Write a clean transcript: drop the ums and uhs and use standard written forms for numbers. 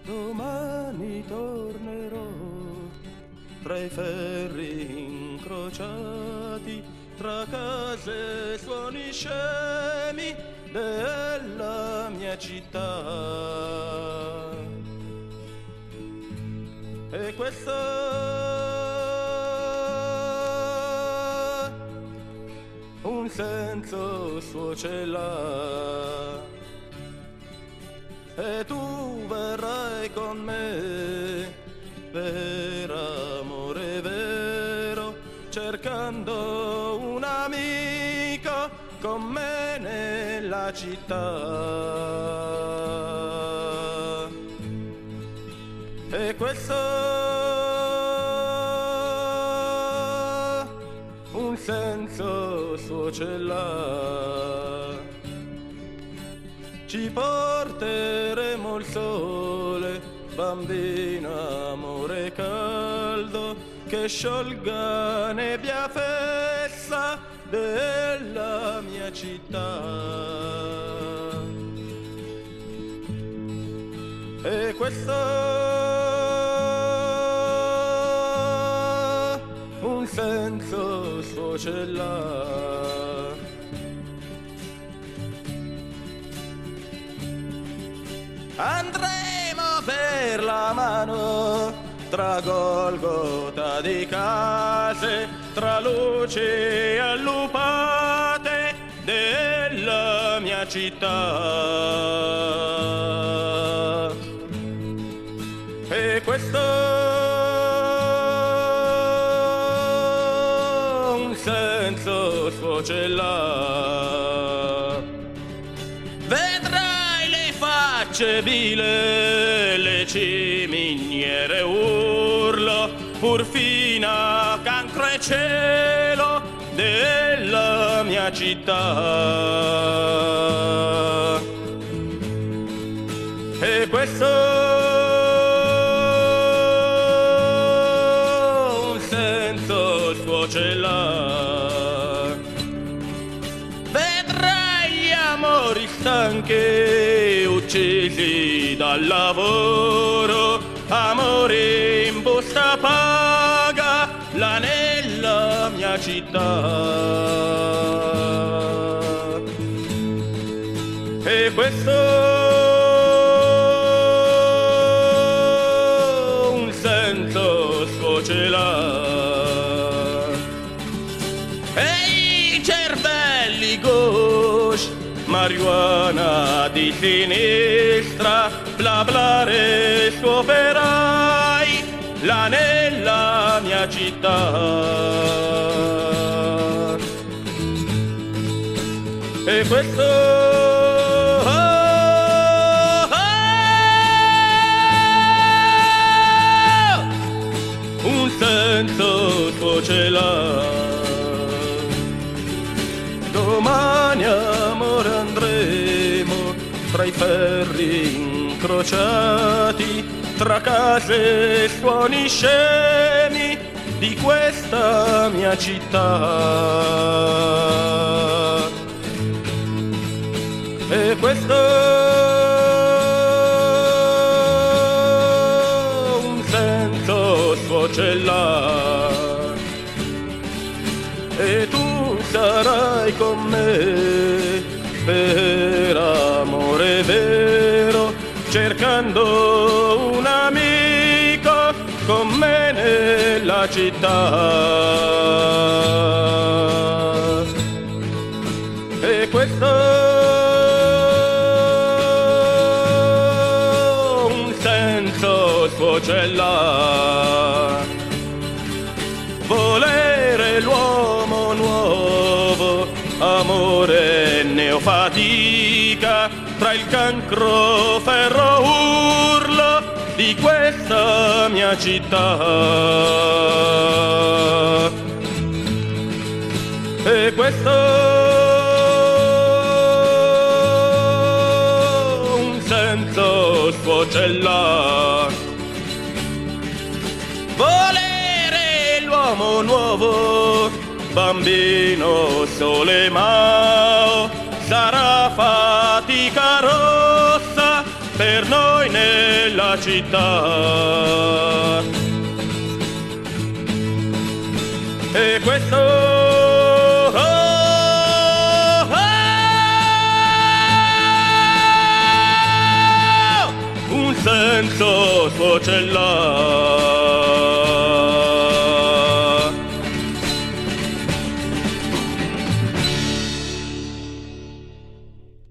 Domani tornerò tra i ferri incrociati, tra case e suoni scemi della mia città. E questo un senso suo ce l'ha. E tu verrai con me per amore vero, cercando un amico con me nella città. E questo un senso suo ce l'ha. Ci porteremo il sole, bambina, amore caldo, che sciolga nebbia fessa della mia città. E questo un senso suo ce l'ha. Andremo per la mano tra Golgota di case, tra luci allupate della mia città. E questo un senso suo ce l'ha. Vedrai le facce vile, le ciminiere urlo, Urfina, cancro e cielo della mia città. E questo un senso suo ce l'ha. Vedrai gli amori stanchi, uccisi dal lavoro, amore in busta paga là nella mia città. E questo un senso suo ce l'ha. E i cervelli gauche, marijuana di sinistra, blablare scoperai là nella mia città. E questo un senso suo ce l'ha. Domani amore andremo tra i ferri incrociati, tra case e suoni scemi di questa mia città. E questo un senso suo ce l'ha. E tu sarai con me per amore vero, cercando un amico con me nella città. E questo un senso suo ce l'ha. Volere l'uomo nuovo, amore neofatica, tra il cancro ferro urlo di questa mia città. E questo un senso suo ce l'ha. Volere l'uomo nuovo, bambino sole mao, sarà fatica rossa per noi nella città. E questo un senso suo ce l'ha.